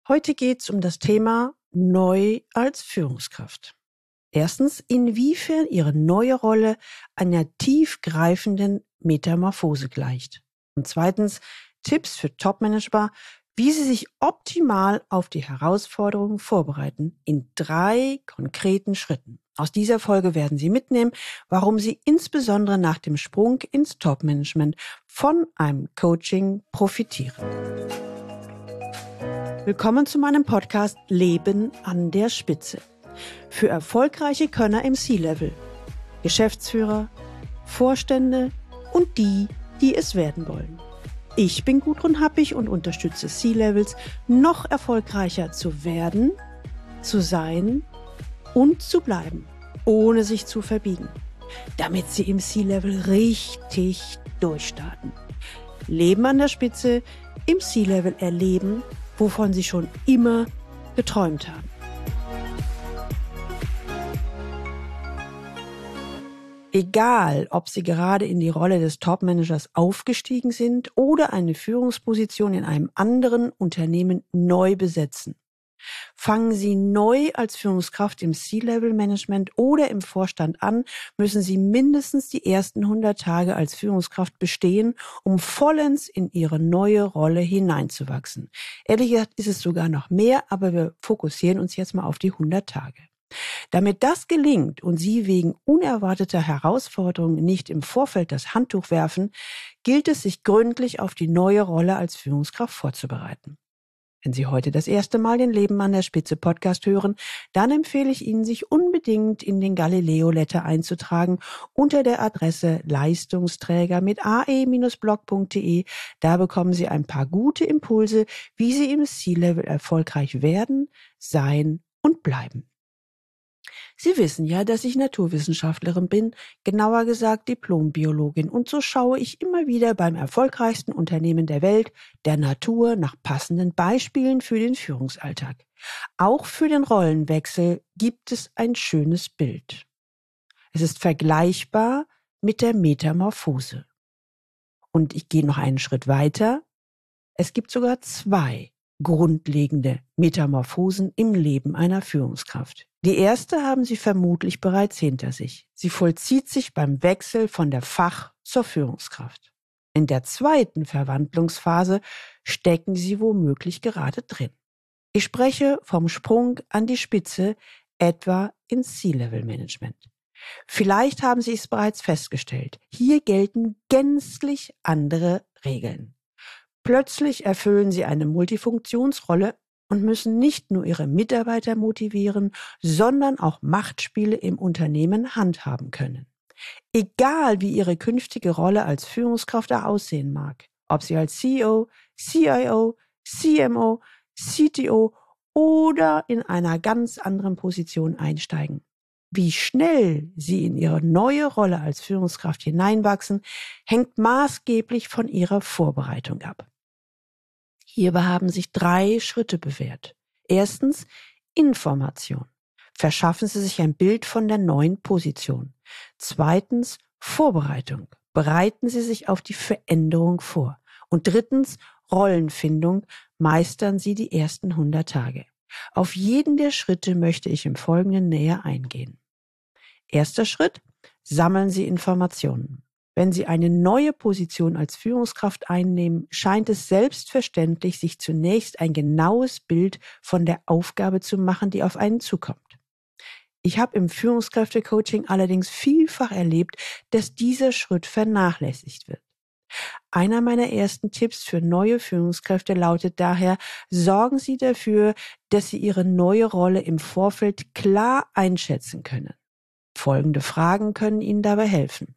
Heute geht es um das Thema Neu als Führungskraft. Erstens, inwiefern Ihre neue Rolle einer tiefgreifenden Metamorphose gleicht. Und zweitens, Tipps für Topmanager, wie Sie sich optimal auf die Herausforderungen vorbereiten, in 3 konkreten Schritten. Aus dieser Folge werden Sie mitnehmen, warum Sie insbesondere nach dem Sprung ins Topmanagement von einem Coaching profitieren. Willkommen zu meinem Podcast Leben an der Spitze. Für erfolgreiche Könner im C-Level, Geschäftsführer, Vorstände und die, die es werden wollen. Ich bin Gudrun Happig und unterstütze C-Levels, noch erfolgreicher zu werden, zu sein und zu bleiben, ohne sich zu verbiegen, damit sie im C-Level richtig durchstarten. Leben an der Spitze, im C-Level erleben, wovon sie schon immer geträumt haben. Egal, ob Sie gerade in die Rolle des Topmanagers aufgestiegen sind oder eine Führungsposition in einem anderen Unternehmen neu besetzen. Fangen Sie neu als Führungskraft im C-Level-Management oder im Vorstand an, müssen Sie mindestens die ersten 100 Tage als Führungskraft bestehen, um vollends in Ihre neue Rolle hineinzuwachsen. Ehrlich gesagt ist es sogar noch mehr, aber wir fokussieren uns jetzt mal auf die 100 Tage. Damit das gelingt und Sie wegen unerwarteter Herausforderungen nicht im Vorfeld das Handtuch werfen, gilt es, sich gründlich auf die neue Rolle als Führungskraft vorzubereiten. Wenn Sie heute das erste Mal den Leben an der Spitze Podcast hören, dann empfehle ich Ihnen, sich unbedingt in den Galileo Letter einzutragen unter der Adresse Leistungsträger mit ae-blog.de. Da bekommen Sie ein paar gute Impulse, wie Sie im C-Level erfolgreich werden, sein und bleiben. Sie wissen ja, dass ich Naturwissenschaftlerin bin, genauer gesagt Diplombiologin, und so schaue ich immer wieder beim erfolgreichsten Unternehmen der Welt, der Natur, nach passenden Beispielen für den Führungsalltag. Auch für den Rollenwechsel gibt es ein schönes Bild. Es ist vergleichbar mit der Metamorphose. Und ich gehe noch einen Schritt weiter. Es gibt sogar 2 grundlegende Metamorphosen im Leben einer Führungskraft. Die erste haben Sie vermutlich bereits hinter sich. Sie vollzieht sich beim Wechsel von der Fach- zur Führungskraft. In der zweiten Verwandlungsphase stecken Sie womöglich gerade drin. Ich spreche vom Sprung an die Spitze, etwa ins C-Level-Management. Vielleicht haben Sie es bereits festgestellt. Hier gelten gänzlich andere Regeln. Plötzlich erfüllen Sie eine Multifunktionsrolle und müssen nicht nur Ihre Mitarbeiter motivieren, sondern auch Machtspiele im Unternehmen handhaben können. Egal wie Ihre künftige Rolle als Führungskraft aussehen mag, ob Sie als CEO, CIO, CMO, CTO oder in einer ganz anderen Position einsteigen. Wie schnell Sie in Ihre neue Rolle als Führungskraft hineinwachsen, hängt maßgeblich von Ihrer Vorbereitung ab. Hierbei haben sich 3 Schritte bewährt. Erstens, Information. Verschaffen Sie sich ein Bild von der neuen Position. Zweitens, Vorbereitung. Bereiten Sie sich auf die Veränderung vor. Und drittens, Rollenfindung. Meistern Sie die ersten 100 Tage. Auf jeden der Schritte möchte ich im Folgenden näher eingehen. Erster Schritt, sammeln Sie Informationen. Wenn Sie eine neue Position als Führungskraft einnehmen, scheint es selbstverständlich, sich zunächst ein genaues Bild von der Aufgabe zu machen, die auf einen zukommt. Ich habe im Führungskräftecoaching allerdings vielfach erlebt, dass dieser Schritt vernachlässigt wird. Einer meiner ersten Tipps für neue Führungskräfte lautet daher: Sorgen Sie dafür, dass Sie Ihre neue Rolle im Vorfeld klar einschätzen können. Folgende Fragen können Ihnen dabei helfen.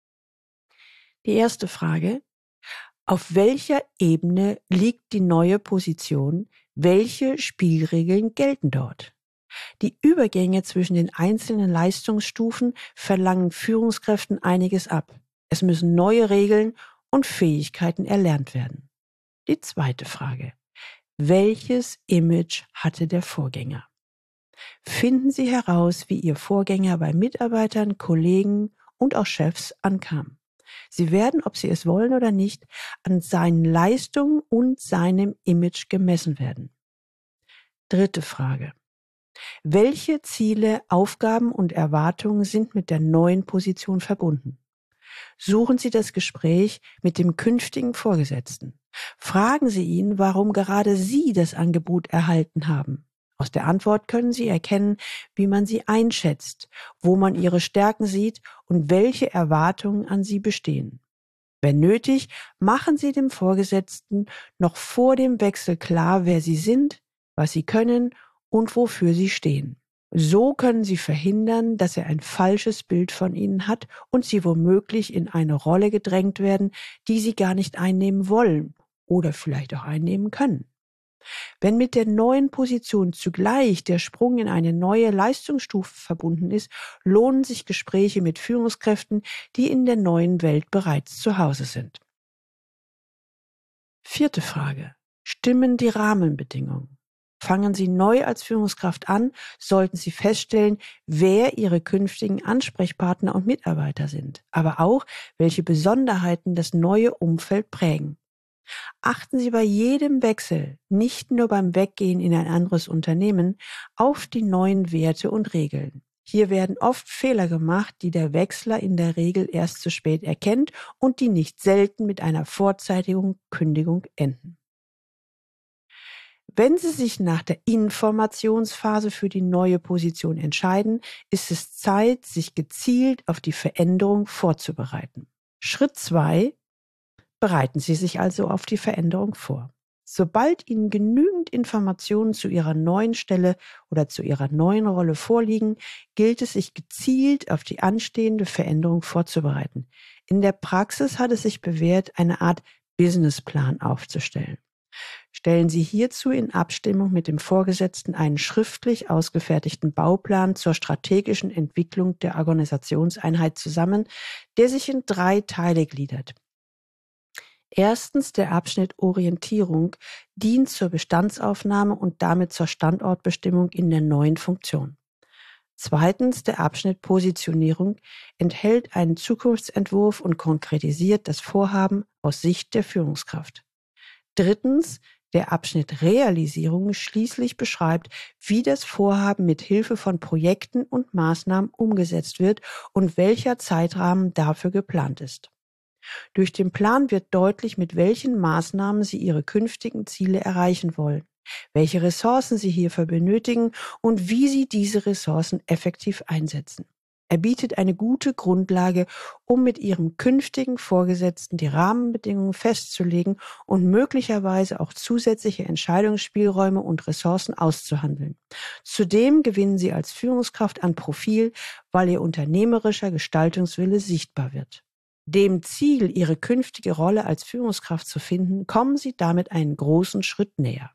Die erste Frage: Auf welcher Ebene liegt die neue Position? Welche Spielregeln gelten dort? Die Übergänge zwischen den einzelnen Leistungsstufen verlangen Führungskräften einiges ab. Es müssen neue Regeln und Fähigkeiten erlernt werden. Die zweite Frage: Welches Image hatte der Vorgänger? Finden Sie heraus, wie Ihr Vorgänger bei Mitarbeitern, Kollegen und auch Chefs ankam. Sie werden, ob Sie es wollen oder nicht, an seinen Leistungen und seinem Image gemessen werden. Dritte Frage. Welche Ziele, Aufgaben und Erwartungen sind mit der neuen Position verbunden? Suchen Sie das Gespräch mit dem künftigen Vorgesetzten. Fragen Sie ihn, warum gerade Sie das Angebot erhalten haben. Aus der Antwort können Sie erkennen, wie man Sie einschätzt, wo man Ihre Stärken sieht und welche Erwartungen an Sie bestehen. Wenn nötig, machen Sie dem Vorgesetzten noch vor dem Wechsel klar, wer Sie sind, was Sie können und wofür Sie stehen. So können Sie verhindern, dass er ein falsches Bild von Ihnen hat und Sie womöglich in eine Rolle gedrängt werden, die Sie gar nicht einnehmen wollen oder vielleicht auch einnehmen können. Wenn mit der neuen Position zugleich der Sprung in eine neue Leistungsstufe verbunden ist, lohnen sich Gespräche mit Führungskräften, die in der neuen Welt bereits zu Hause sind. Vierte Frage. Stimmen die Rahmenbedingungen? Fangen Sie neu als Führungskraft an, sollten Sie feststellen, wer Ihre künftigen Ansprechpartner und Mitarbeiter sind, aber auch, welche Besonderheiten das neue Umfeld prägen. Achten Sie bei jedem Wechsel, nicht nur beim Weggehen in ein anderes Unternehmen, auf die neuen Werte und Regeln. Hier werden oft Fehler gemacht, die der Wechsler in der Regel erst zu spät erkennt und die nicht selten mit einer vorzeitigen Kündigung enden. Wenn Sie sich nach der Informationsphase für die neue Position entscheiden, ist es Zeit, sich gezielt auf die Veränderung vorzubereiten. Schritt 2: Bereiten Sie sich also auf die Veränderung vor. Sobald Ihnen genügend Informationen zu Ihrer neuen Stelle oder zu Ihrer neuen Rolle vorliegen, gilt es, sich gezielt auf die anstehende Veränderung vorzubereiten. In der Praxis hat es sich bewährt, eine Art Businessplan aufzustellen. Stellen Sie hierzu in Abstimmung mit dem Vorgesetzten einen schriftlich ausgefertigten Bauplan zur strategischen Entwicklung der Organisationseinheit zusammen, der sich in 3 Teile gliedert. Erstens, der Abschnitt Orientierung dient zur Bestandsaufnahme und damit zur Standortbestimmung in der neuen Funktion. Zweitens, der Abschnitt Positionierung enthält einen Zukunftsentwurf und konkretisiert das Vorhaben aus Sicht der Führungskraft. Drittens, der Abschnitt Realisierung schließlich beschreibt, wie das Vorhaben mit Hilfe von Projekten und Maßnahmen umgesetzt wird und welcher Zeitrahmen dafür geplant ist. Durch den Plan wird deutlich, mit welchen Maßnahmen Sie Ihre künftigen Ziele erreichen wollen, welche Ressourcen Sie hierfür benötigen und wie Sie diese Ressourcen effektiv einsetzen. Er bietet eine gute Grundlage, um mit Ihrem künftigen Vorgesetzten die Rahmenbedingungen festzulegen und möglicherweise auch zusätzliche Entscheidungsspielräume und Ressourcen auszuhandeln. Zudem gewinnen Sie als Führungskraft an Profil, weil Ihr unternehmerischer Gestaltungswille sichtbar wird. Dem Ziel, Ihre künftige Rolle als Führungskraft zu finden, kommen Sie damit einen großen Schritt näher.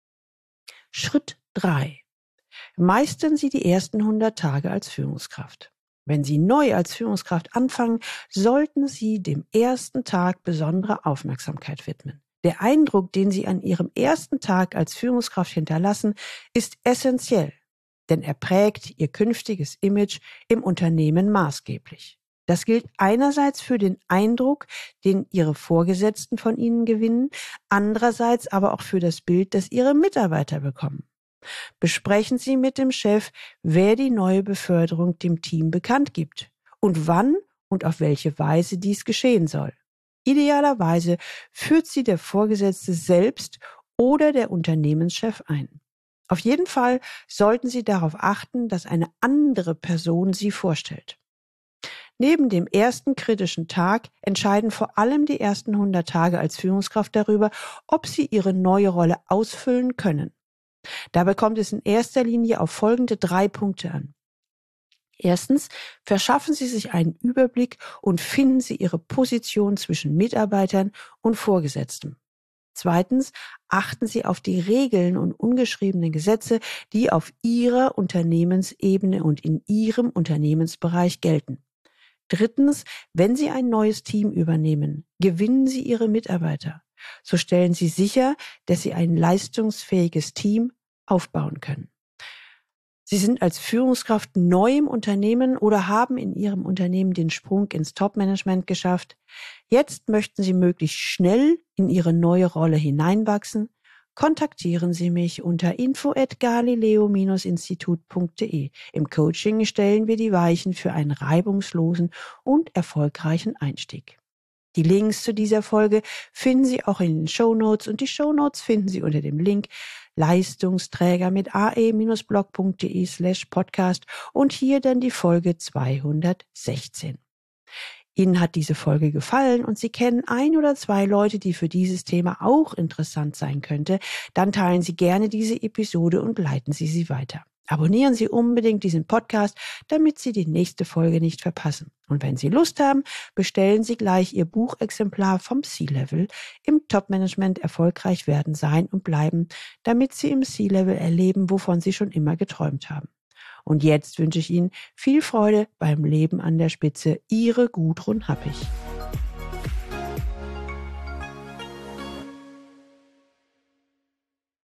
Schritt 3. Meistern Sie die ersten 100 Tage als Führungskraft. Wenn Sie neu als Führungskraft anfangen, sollten Sie dem ersten Tag besondere Aufmerksamkeit widmen. Der Eindruck, den Sie an Ihrem ersten Tag als Führungskraft hinterlassen, ist essentiell, denn er prägt Ihr künftiges Image im Unternehmen maßgeblich. Das gilt einerseits für den Eindruck, den Ihre Vorgesetzten von Ihnen gewinnen, andererseits aber auch für das Bild, das Ihre Mitarbeiter bekommen. Besprechen Sie mit dem Chef, wer die neue Beförderung dem Team bekannt gibt und wann und auf welche Weise dies geschehen soll. Idealerweise führt sie der Vorgesetzte selbst oder der Unternehmenschef ein. Auf jeden Fall sollten Sie darauf achten, dass eine andere Person Sie vorstellt. Neben dem ersten kritischen Tag entscheiden vor allem die ersten 100 Tage als Führungskraft darüber, ob Sie Ihre neue Rolle ausfüllen können. Dabei kommt es in erster Linie auf folgende 3 Punkte an. Erstens, verschaffen Sie sich einen Überblick und finden Sie Ihre Position zwischen Mitarbeitern und Vorgesetzten. Zweitens, achten Sie auf die Regeln und ungeschriebenen Gesetze, die auf Ihrer Unternehmensebene und in Ihrem Unternehmensbereich gelten. Drittens, wenn Sie ein neues Team übernehmen, gewinnen Sie Ihre Mitarbeiter. So stellen Sie sicher, dass Sie ein leistungsfähiges Team aufbauen können. Sie sind als Führungskraft neu im Unternehmen oder haben in Ihrem Unternehmen den Sprung ins Top-Management geschafft. Jetzt möchten Sie möglichst schnell in Ihre neue Rolle hineinwachsen. Kontaktieren Sie mich unter info@galileo-institut.de. Im Coaching stellen wir die Weichen für einen reibungslosen und erfolgreichen Einstieg. Die Links zu dieser Folge finden Sie auch in den Shownotes und die Shownotes finden Sie unter dem Link Leistungsträger mit ae-blog.de/podcast und hier dann die Folge 216. Ihnen hat diese Folge gefallen und Sie kennen 1 oder 2 Leute, die für dieses Thema auch interessant sein könnte, dann teilen Sie gerne diese Episode und leiten Sie sie weiter. Abonnieren Sie unbedingt diesen Podcast, damit Sie die nächste Folge nicht verpassen. Und wenn Sie Lust haben, bestellen Sie gleich Ihr Buchexemplar vom C-Level im Top-Management erfolgreich werden, sein und bleiben, damit Sie im C-Level erleben, wovon Sie schon immer geträumt haben. Und jetzt wünsche ich Ihnen viel Freude beim Leben an der Spitze. Ihre Gudrun Happig.